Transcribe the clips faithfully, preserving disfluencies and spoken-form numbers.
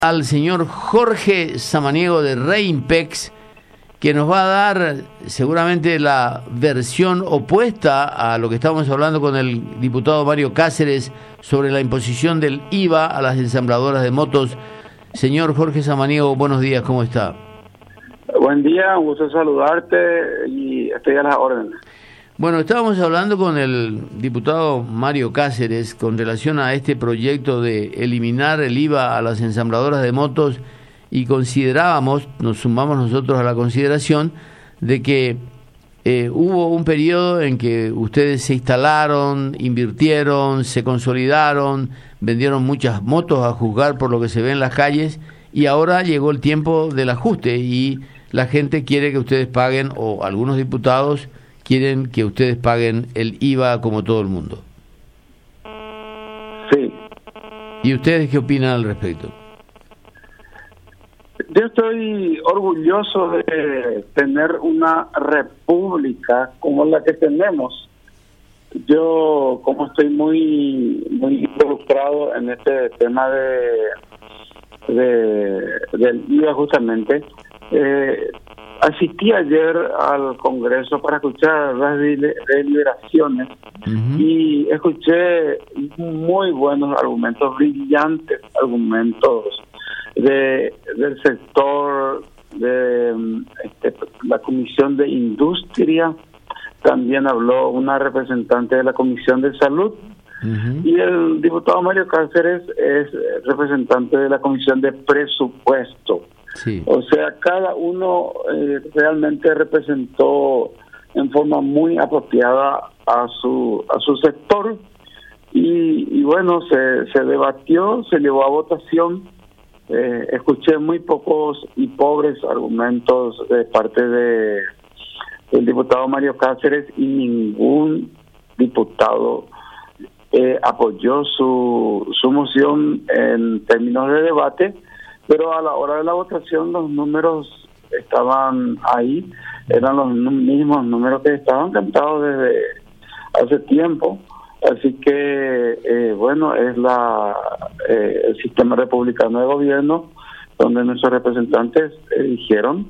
Al señor Jorge Samaniego de Reinpex, que nos va a dar seguramente la versión opuesta a lo que estábamos hablando con el diputado Mario Cáceres sobre la imposición del I V A a las ensambladoras de motos. Señor Jorge Samaniego, buenos días, ¿cómo está? Buen día, un gusto saludarte y estoy a las órdenes. Bueno, estábamos hablando con el diputado Mario Cáceres con relación a este proyecto de eliminar el I V A a las ensambladoras de motos y considerábamos, nos sumamos nosotros a la consideración de que eh, hubo un periodo en que ustedes se instalaron, invirtieron, se consolidaron, vendieron muchas motos a juzgar por lo que se ve en las calles y ahora llegó el tiempo del ajuste y la gente quiere que ustedes paguen, o algunos diputados quieren que ustedes paguen el I V A como todo el mundo. Sí. ¿Y ustedes qué opinan al respecto? Yo estoy orgulloso de tener una república como la que tenemos. Yo, como estoy muy muy involucrado en este tema de, de del I V A justamente, eh, asistí ayer al Congreso para escuchar las deliberaciones uh-huh. y escuché muy buenos argumentos, brillantes argumentos de del sector de este, la Comisión de Industria. También habló una representante de la Comisión de Salud uh-huh. y el diputado Mario Cáceres es representante de la Comisión de Presupuesto. Sí. O sea, cada uno eh, realmente representó en forma muy apropiada a su a su sector y, y bueno, se, se debatió, se llevó a votación. Eh, escuché muy pocos y pobres argumentos de parte de del diputado Mario Cáceres y ningún diputado eh, apoyó su, su moción en términos de debate. Pero a la hora de la votación los números estaban ahí, eran los mismos números que estaban cantados desde hace tiempo, así que eh, bueno, es la eh, el sistema republicano de gobierno donde nuestros representantes eligieron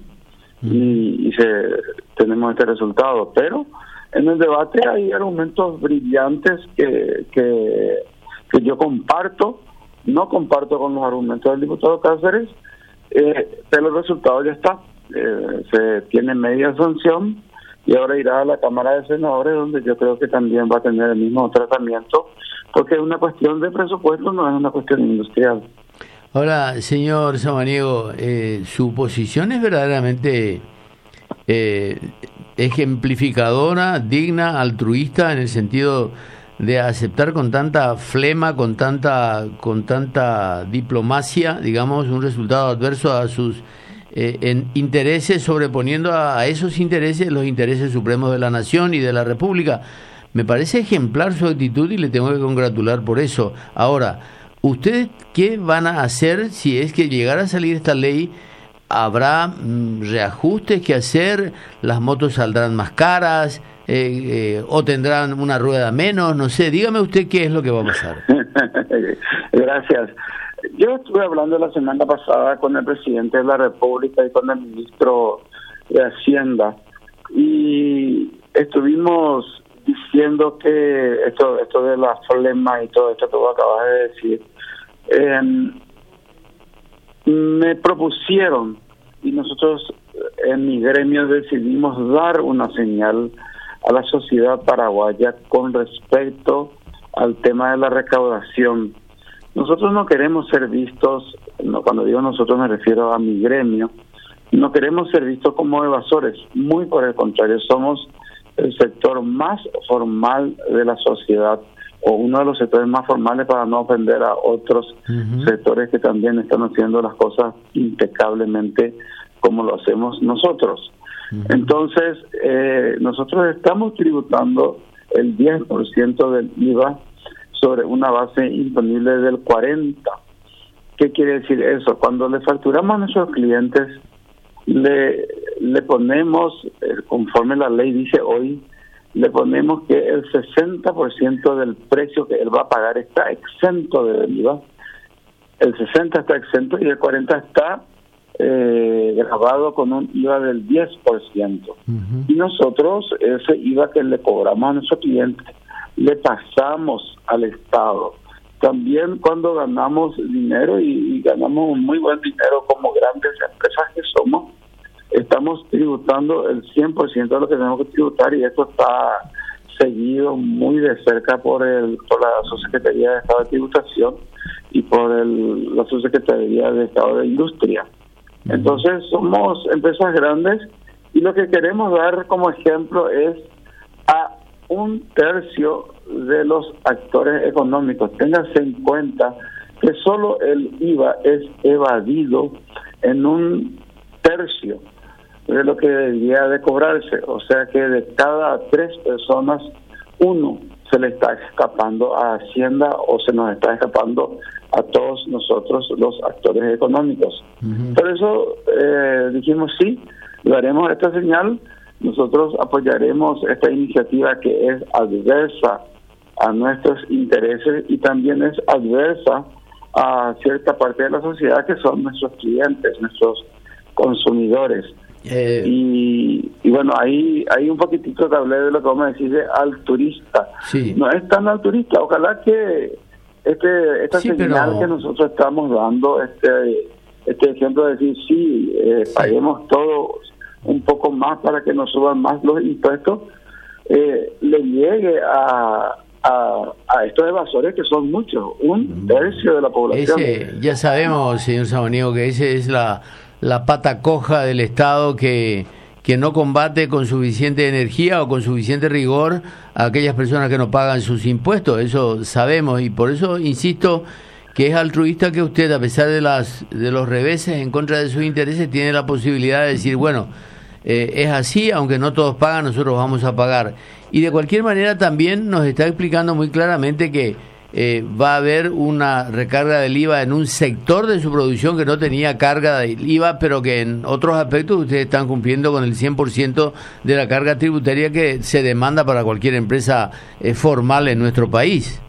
y, y se tenemos este resultado, pero en el debate hay argumentos brillantes que que, que yo comparto. No comparto con los argumentos del diputado Cáceres, eh, pero el resultado ya está. Eh, se tiene media sanción y ahora irá a la Cámara de Senadores, donde yo creo que también va a tener el mismo tratamiento, porque es una cuestión de presupuesto, no es una cuestión industrial. Ahora, señor Samaniego, eh, su posición es verdaderamente eh, ejemplificadora, digna, altruista, en el sentido de aceptar con tanta flema, con tanta con tanta diplomacia, digamos, un resultado adverso a sus eh, en intereses, sobreponiendo a, a esos intereses los intereses supremos de la nación y de la República. Me parece ejemplar su actitud y le tengo que congratular por eso. Ahora, ¿ustedes qué van a hacer si es que llegara a salir esta ley? ¿Habrá mm, reajustes que hacer? ¿Las motos saldrán más caras? Eh, eh, ¿O tendrán una rueda menos? No sé, dígame usted qué es lo que va a pasar. Gracias. Yo estuve hablando la semana pasada con el presidente de la República y con el ministro de Hacienda y estuvimos diciendo que esto esto de la flema y todo esto que vos acabas de decir, eh, me propusieron y nosotros en mi gremio decidimos dar una señal a la sociedad paraguaya con respecto al tema de la recaudación. Nosotros no queremos ser vistos, no, cuando digo nosotros me refiero a mi gremio, no queremos ser vistos como evasores, muy por el contrario, somos el sector más formal de la sociedad, o uno de los sectores más formales para no ofender a otros uh-huh. sectores que también están haciendo las cosas impecablemente como lo hacemos nosotros. Entonces, eh, nosotros estamos tributando el diez por ciento del I V A sobre una base imponible del cuarenta por ciento. ¿Qué quiere decir eso? Cuando le facturamos a nuestros clientes, le, le ponemos, eh, conforme la ley dice hoy, le ponemos que el sesenta por ciento del precio que él va a pagar está exento de I V A. el sesenta está exento y el cuarenta está eh, grabado con un I V A del diez por ciento. Uh-huh. Y nosotros ese I V A que le cobramos a nuestro cliente le pasamos al Estado. También cuando ganamos dinero y, y ganamos muy buen dinero como grandes empresas que somos, estamos tributando el cien por ciento de lo que tenemos que tributar, y esto está seguido muy de cerca por el por la Subsecretaría de Estado de Tributación y por el, la Subsecretaría de Estado de Industria. Entonces somos empresas grandes y lo que queremos dar como ejemplo es a un tercio de los actores económicos. Ténganse en cuenta que solo el I V A es evadido en un tercio de lo que debería de cobrarse. O sea que de cada tres personas, uno se le está escapando a Hacienda o se nos está escapando a todos nosotros los actores económicos. Uh-huh. Por eso eh, dijimos sí, daremos esta señal, nosotros apoyaremos esta iniciativa que es adversa a nuestros intereses y también es adversa a cierta parte de la sociedad que son nuestros clientes, nuestros consumidores. Eh, y, y bueno, ahí hay un poquitito que hablé de lo que vamos a decir de altruista. Sí. No es tan altruista, ojalá que este esta sí, señal pero... que nosotros estamos dando, este este ejemplo de decir sí, eh, sí. paguemos todos un poco más para que nos suban más los impuestos, eh, le llegue a A, a estos evasores que son muchos, un tercio de la población. Ese, ya sabemos, señor Samaniego, que esa es la, la pata coja del Estado que, que no combate con suficiente energía o con suficiente rigor a aquellas personas que no pagan sus impuestos. Eso sabemos y por eso insisto que es altruista que usted, a pesar de las de los reveses en contra de sus intereses, tiene la posibilidad de decir, bueno, Eh, es así, aunque no todos pagan, nosotros vamos a pagar. Y de cualquier manera también nos está explicando muy claramente que eh, va a haber una recarga del I V A en un sector de su producción que no tenía carga del I V A, pero que en otros aspectos ustedes están cumpliendo con el cien por ciento de la carga tributaria que se demanda para cualquier empresa eh, formal en nuestro país.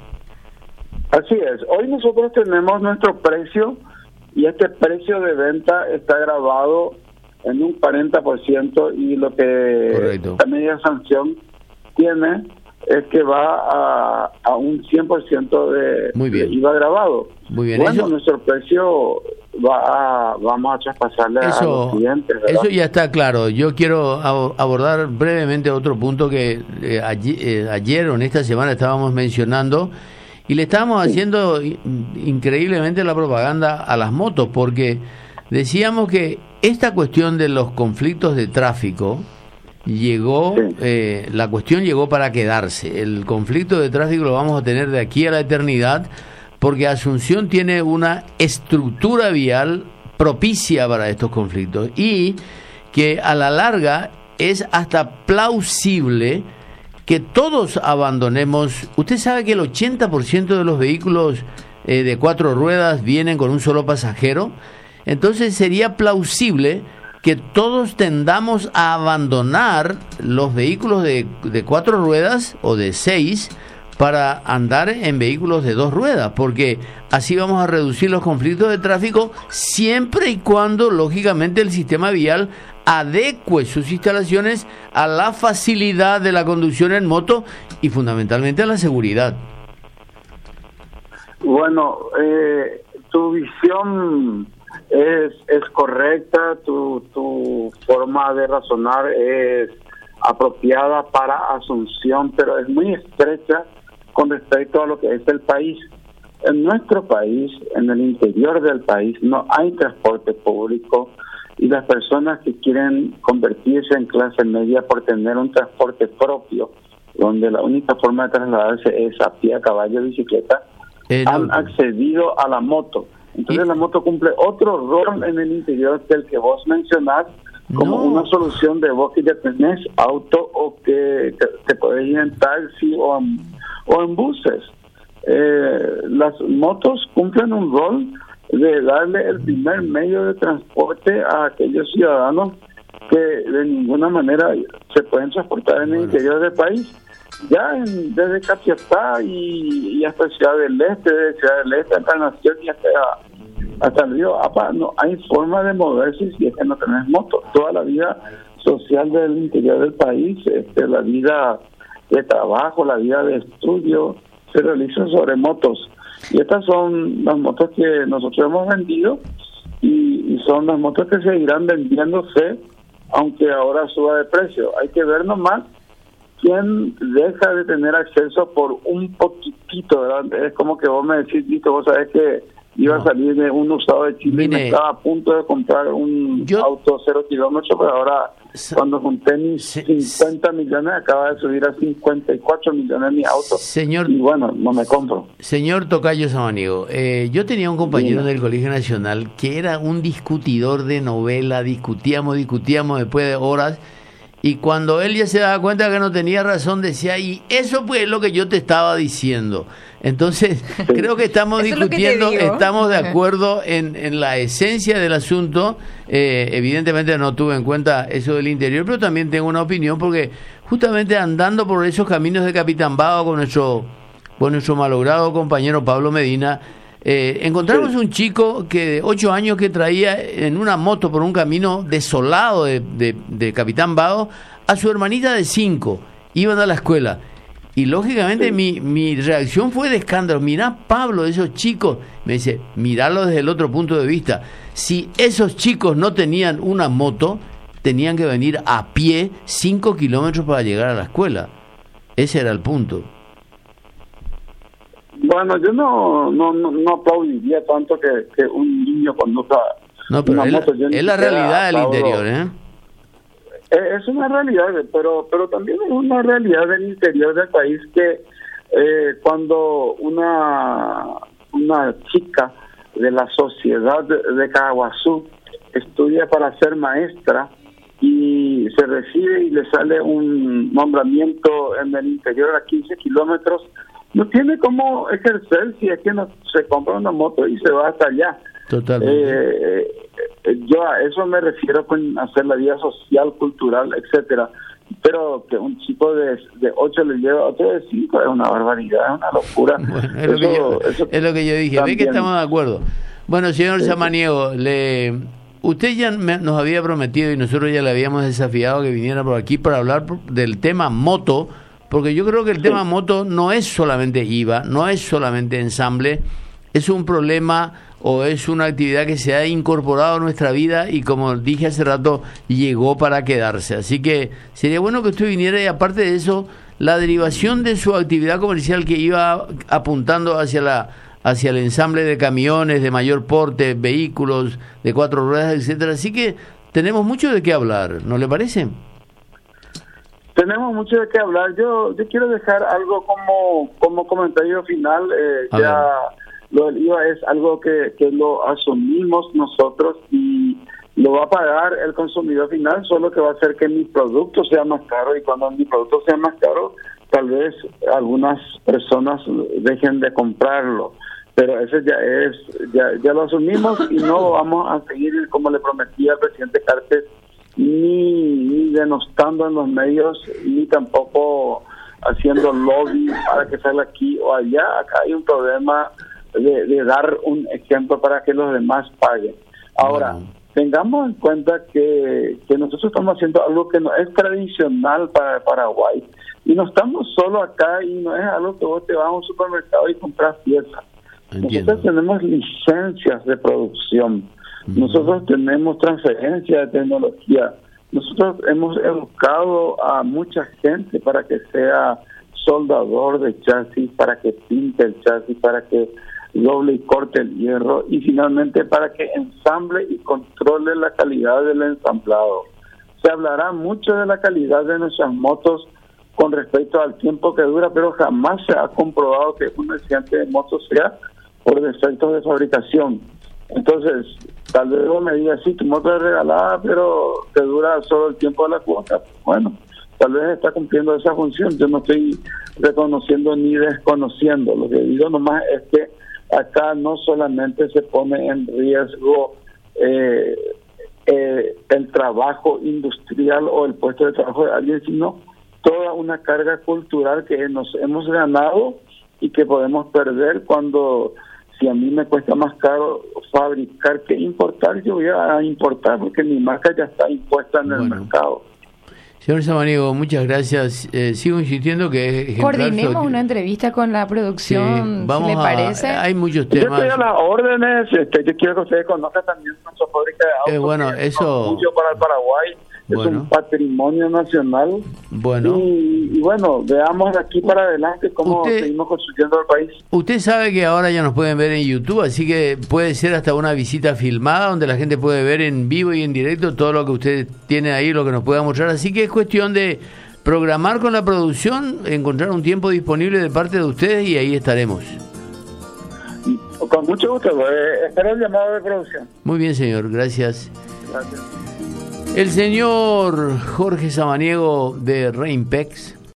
Así es, hoy nosotros tenemos nuestro precio y este precio de venta está grabado en un cuarenta por ciento y lo que Correcto. La media sanción tiene es que va a, a un cien por ciento de, Muy bien. de I V A grabado. Muy bien. Bueno, eso, nuestro precio va a, vamos a traspasarle eso, a los clientes, ¿verdad? Eso ya está claro. Yo quiero abordar brevemente otro punto que eh, ayer, eh, ayer o en esta semana estábamos mencionando y le estábamos haciendo sí. increíblemente la propaganda a las motos, porque decíamos que esta cuestión de los conflictos de tráfico llegó, sí. eh, la cuestión llegó para quedarse. El conflicto de tráfico lo vamos a tener de aquí a la eternidad, porque Asunción tiene una estructura vial propicia para estos conflictos y que a la larga es hasta plausible que todos abandonemos. Usted sabe que el ochenta por ciento de los vehículos eh, de cuatro ruedas vienen con un solo pasajero. Entonces sería plausible que todos tendamos a abandonar los vehículos de, de cuatro ruedas o de seis para andar en vehículos de dos ruedas, porque así vamos a reducir los conflictos de tráfico siempre y cuando, lógicamente, el sistema vial adecue sus instalaciones a la facilidad de la conducción en moto y fundamentalmente a la seguridad. Bueno, eh, tu visión es es correcta, tu tu forma de razonar es apropiada para Asunción, pero es muy estrecha con respecto a lo que es el país. En nuestro país, en el interior del país, no hay transporte público y las personas que quieren convertirse en clase media por tener un transporte propio, donde la única forma de trasladarse es a pie, a caballo, bicicleta, eh, no. han accedido a la moto. Entonces ¿Y? la moto cumple otro rol en el interior del que vos mencionás, como no. una solución de vos que ya tenés auto o que te, te podés ir en taxi o en, o en buses. Eh, las motos cumplen un rol de darle el primer medio de transporte a aquellos ciudadanos que de ninguna manera se pueden transportar en el interior del país. Ya en, desde Capiatá y, y hasta Ciudad del Este, desde Ciudad del Este hasta Nación y hasta hasta el río Apa, no hay forma de moverse si es que no tenés moto. Toda la vida social del interior del país, este, la vida de trabajo, la vida de estudio, se realiza sobre motos. Y estas son las motos que nosotros hemos vendido y, y son las motos que seguirán vendiéndose, aunque ahora suba de precio. Hay que ver nomás quién deja de tener acceso por un poquitito, ¿verdad? Es como que vos me decís, listo, vos sabés que iba no. a salir de un usado de Chile. Mire, y me estaba a punto de comprar un yo, auto cero kilómetros, pero ahora se, cuando junté mis se, cincuenta millones acaba de subir a cincuenta y cuatro millones mi auto. Señor, y bueno, no me compro. Señor Tocayo Samaniego, eh, yo tenía un compañero Dime. del Colegio Nacional que era un discutidor de novela, discutíamos, discutíamos después de horas. Y cuando él ya se daba cuenta que no tenía razón, decía, y eso pues es lo que yo te estaba diciendo. Entonces, sí. creo que estamos eso discutiendo, es estamos de acuerdo en, en la esencia del asunto. Eh, evidentemente no tuve en cuenta eso del interior, pero también tengo una opinión, porque justamente andando por esos caminos de Capitambao con nuestro, con nuestro malogrado compañero Pablo Medina, Eh, encontramos sí. un chico que de ocho años que traía en una moto por un camino desolado de, de, de Capitambao a su hermanita de cinco. Iban a la escuela. Y lógicamente sí. mi, mi reacción fue de escándalo. Mirá, Pablo, esos chicos. Me dice, mirarlo desde el otro punto de vista. Si esos chicos no tenían una moto, tenían que venir a pie cinco kilómetros para llegar a la escuela. Ese era el punto. Bueno, yo no no no, no aplaudiría tanto que, que un niño conduzca no, pero una es, moto. Yo es la realidad del interior, ¿eh? Es una realidad, pero pero también es una realidad del interior del país que eh, cuando una una chica de la sociedad de, de Caguazú estudia para ser maestra y se recibe y le sale un nombramiento en el interior a quince kilómetros, no tiene cómo ejercer si es que no se compra una moto y se va hasta allá. Totalmente. Eh, eh, yo a eso me refiero con hacer la vida social, cultural, etcétera. Pero que un chico de, de ocho le lleva a otro de cinco es una barbaridad, es una locura. Bueno, es, eso, lo que yo, eso es lo que yo dije. Ve que estamos de acuerdo. Bueno, señor sí. Samaniego, le, usted ya me, nos había prometido y nosotros ya le habíamos desafiado que viniera por aquí para hablar del tema moto. Porque yo creo que el sí. tema moto no es solamente I V A, no es solamente ensamble, es un problema o es una actividad que se ha incorporado a nuestra vida y, como dije hace rato, llegó para quedarse. Así que sería bueno que usted viniera y, aparte de eso, la derivación de su actividad comercial que iba apuntando hacia la hacia el ensamble de camiones de mayor porte, vehículos de cuatro ruedas, etcétera. Así que tenemos mucho de qué hablar, ¿no le parece? Tenemos mucho de qué hablar. Yo yo quiero dejar algo como como comentario final. Eh, ya lo del I V A es algo que, que lo asumimos nosotros y lo va a pagar el consumidor final, solo que va a hacer que mi producto sea más caro, y cuando mi producto sea más caro, tal vez algunas personas dejen de comprarlo. Pero eso ya es, ya, ya lo asumimos y no vamos a seguir, como le prometía al presidente Cartes, ni, ni denostando en los medios, ni tampoco haciendo lobby para que salga aquí o allá. Acá hay un problema de, de dar un ejemplo para que los demás paguen. Ahora, bueno, tengamos en cuenta que, que nosotros estamos haciendo algo que no es tradicional para Paraguay, y no estamos solo acá, y no es algo que vos te vas a un supermercado y compras piezas. Entiendo. Nosotros tenemos licencias de producción. Nosotros tenemos transferencia de tecnología. Nosotros hemos educado a mucha gente para que sea soldador de chasis, para que pinte el chasis, para que doble y corte el hierro, y finalmente para que ensamble y controle la calidad del ensamblado. Se hablará mucho de la calidad de nuestras motos con respecto al tiempo que dura, pero jamás se ha comprobado que un accidente de moto sea por defectos de fabricación. Entonces, tal vez vos me digas, sí, tu moto es regalada, pero te dura solo el tiempo de la cuota. Bueno, tal vez está cumpliendo esa función. Yo no estoy reconociendo ni desconociendo. Lo que digo nomás es que acá no solamente se pone en riesgo eh, eh, el trabajo industrial o el puesto de trabajo de alguien, sino toda una carga cultural que nos hemos ganado y que podemos perder cuando si a mí me cuesta más caro fabricar que importar, yo voy a importar porque mi marca ya está impuesta en bueno. el mercado. Señor Samaniego, muchas gracias. Eh, sigo insistiendo que es coordinemos sobre... una entrevista con la producción, sí, vamos si le a... parece. Hay muchos Yo temas. estoy a las órdenes, este, yo quiero que ustedes conozcan también nuestra fábrica de autos. Eh, bueno, que es un eso- orgullo para el Paraguay, Bueno. es un patrimonio nacional. Bueno. Y, y bueno, veamos de aquí para adelante cómo Usted- seguimos construyendo el país. Usted sabe que ahora ya nos pueden ver en YouTube, así que puede ser hasta una visita filmada donde la gente puede ver en vivo y en directo todo lo que usted tiene ahí, lo que nos pueda mostrar. Así que es cuestión de programar con la producción, encontrar un tiempo disponible de parte de ustedes y ahí estaremos. Con mucho gusto, eh, espero el llamado de producción. Muy bien, señor, gracias. Gracias. El señor Jorge Samaniego de Rainpex